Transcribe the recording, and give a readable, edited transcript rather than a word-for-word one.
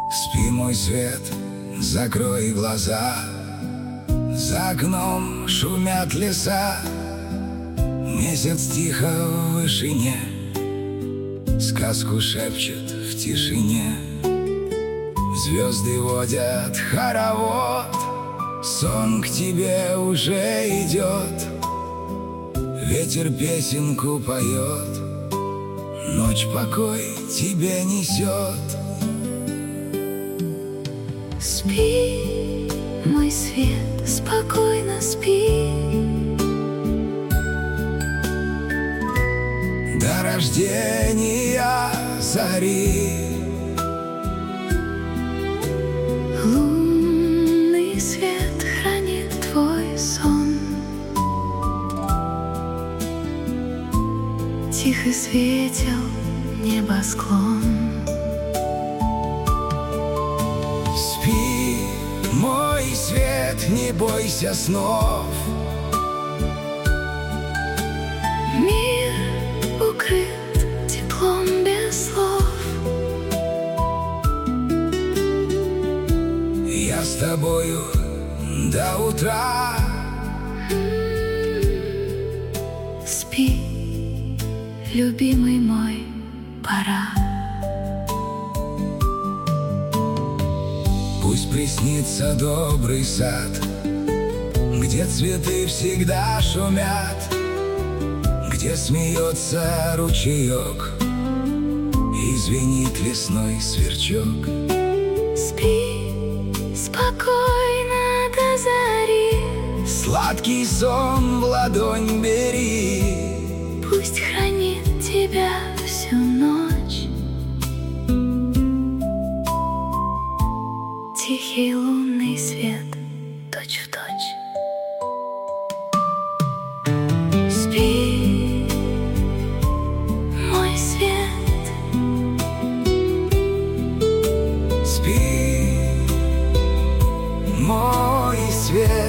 Спи, мой свет, закрой глаза. За окном шумят леса. Месяц тихо в вышине сказку шепчет в тишине. Звезды водят хоровод, сон к тебе уже идет. Ветер песенку поет, ночь покой тебе несет. Спи, мой свет, спокойно спи. До рождения зари. Лунный свет хранит твой сон. Тихо светил небосклон. Спи, мой свет, не бойся снов. Мир укрыт теплом без слов. Я с тобою до утра. Спи, любимый мой, пора. Пусть приснится добрый сад, где цветы всегда шумят, где смеется ручеек и звенит лесной сверчок. Спи, спокойно до зари. Сладкий сон в ладонь бери. Пусть хранит тебя всю ночь тихий лунный свет, точь в точь. Спи, мой свет. Спи, мой свет.